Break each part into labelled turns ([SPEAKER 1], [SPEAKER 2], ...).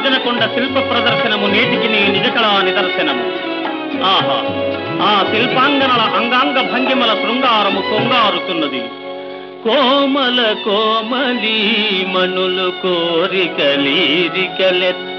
[SPEAKER 1] నాగార్జునకొండ శిల్ప ప్రదర్శనము నేటికి నీ నిజకళా నిదర్శనము. ఆహా, ఆ శిల్పాంగనల అంగాంగ భంగిమల శృంగారము కొంగారుతున్నది. కోమల కోమలి మనులు కోరికలీరికలెత్త,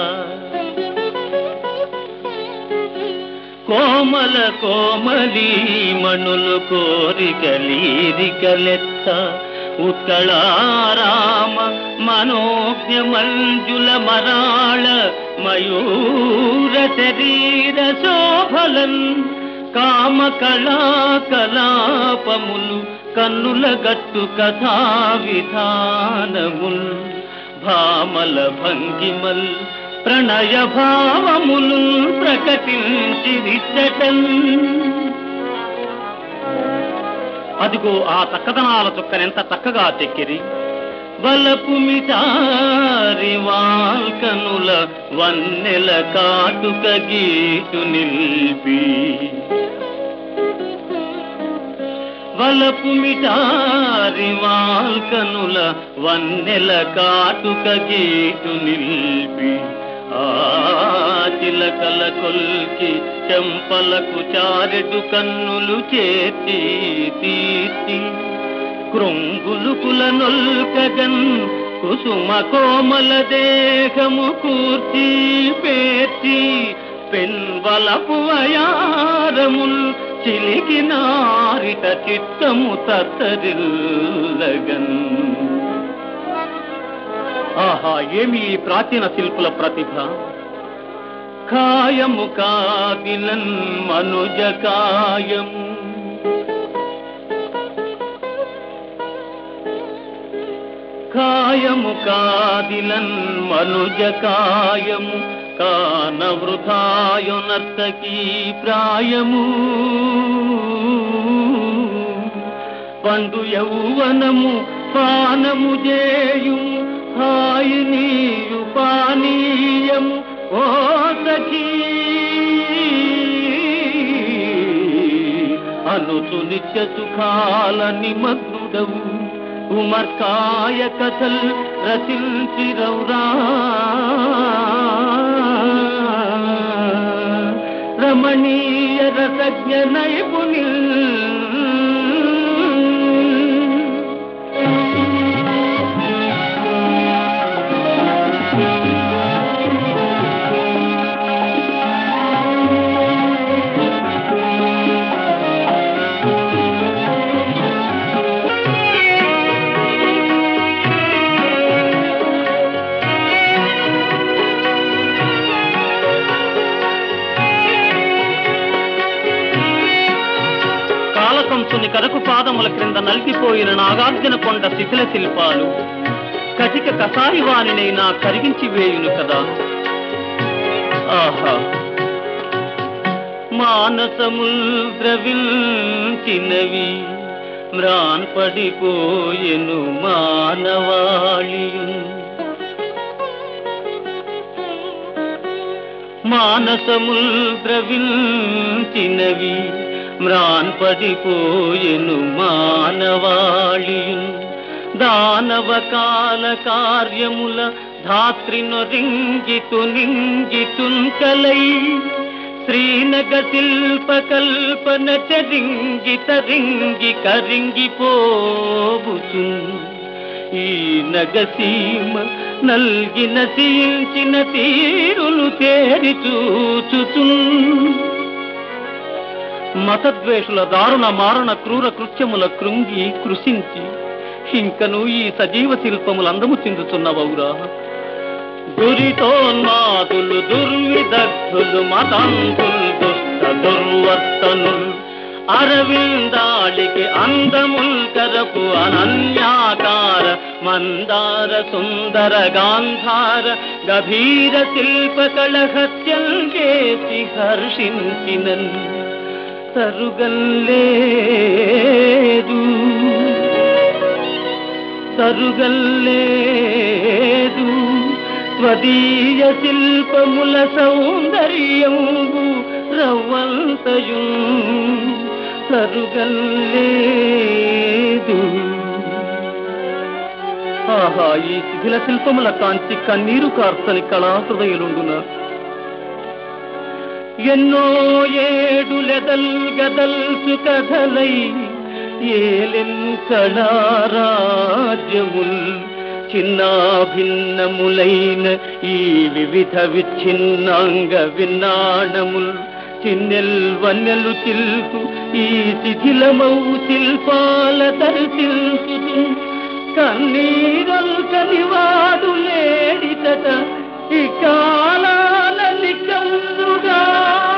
[SPEAKER 1] కోమల కోమలి మనులు కోరికలీరికలెత్త, ఉత్కళారామ మనోజ్ఞ మంజుల మరాళ మయూర శరీర శోభలన్, కామ కళా కలాపములు కన్నుల గట్టు కథా విధానముల్, భామల భంగిమల్ ప్రణయ భావములు ప్రకటించి విచ్చటన్. అదిగో ఆ చక్కదనాల చుక్కనెంత చక్కగా చెక్కిరి. వలపు మిటారి వాల్కనుల వన్నెల కాటుక గీటు నిల్పి, వలపు మిటారి వాల్కనుల వన్నెల కాటుక గీటు నిల్పి, ఆ చిలకల కొల్కి చెంపలకు చారెడు కన్నులు చేతి తీర్చి, కృంగులు కులనొల్కగన్ కుసుమ కోమల దేహము కూర్చి పేర్చి, పెన్వలపు అయారముల్ చిలికి నారిట చిత్తము తత్తరిల్లగన్. ఆహా, ఏమి ప్రాచీన శిల్పుల ప్రతిభ! కాయము కాదిలన్ మనుజ కాయము, కాయము కాదిలన్ మనుజ కాయము, కాన వృథాయు నర్తకీ ప్రాయము, పండు యౌవనము పానము జేయుము, హాయి నీయు పానీయము ఓ సఖీ, అనుచు నిత్య సుఖాల నిమగ్నుడవు, ఉమర్కాయ కథల్ రచించిరౌరా, రమణీయ రసజ్ఞ నైపుణిల్. కాలకంసుని కరకు పాదముల క్రింద నలిగిపోయిన నాగార్జునకొండ శిథిల శిల్పాలు కటిక కసాయివానినైనా కరిగించి వేయును కదా. ఆహా, మానసముల్ ద్రవించినవి మ్రాన్ పడిపోయెను మానవాళియున్, మానసముల్ ద్రవించినవి మ్రాన్ పడిపోయెను మానవాళియున్, దానవ కాల కార్యముల ధాత్రిను రింగితు నింగితున్ కలై, శ్రీనగ శిల్ప కల్పన చరింగి తరింగి కరింగిపోబుచున్, ఈ నగసీమ నల్గిన సీల్చిన తీరులు తేరి చూచుచున్, మతద్వేషుల దారుణ మారణ క్రూర కృత్యముల కృంగి కృషించి ఇంకను ఈ సజీవ శిల్పములందము చెందుతున్నవౌరా. దురితోన్మాదులు దుర్విదగ్ధులు మతాంధులు దుష్ట దుర్వర్తనులు, అరవిందాళికి అందముల్ కరపు అనన్యాకార మందార సుందర గాంధార గభీర శిల్ప కళహత్యల్ చేసి హర్షించినన్, తరుగల్లేదు తరుగల్లేదు స్వదీయ శిల్పముల సౌందర్యంబు రవ్వంతయు, తరుగల్లేదు. ఆహా, ఈ శిథిల శిల్పముల కాంచి కన్నీరు కార్చని కళాహృదయులుండున ఎన్నో ఏడులెదల్ గదల్సు కథలై ఏలెన్ కళారాజ్యముల్ చిన్నా భిన్నములైన ఈ వివిధ విచ్ఛిన్నాంగ విన్నాణముల్ చిన్నెల్ వన్నెలు చిల్కు ఈ శిథిలమౌ శిల్పాల దర్శించు కన్నీరల్కని వాడు లేడితట ఈ కాలాల నికందుగా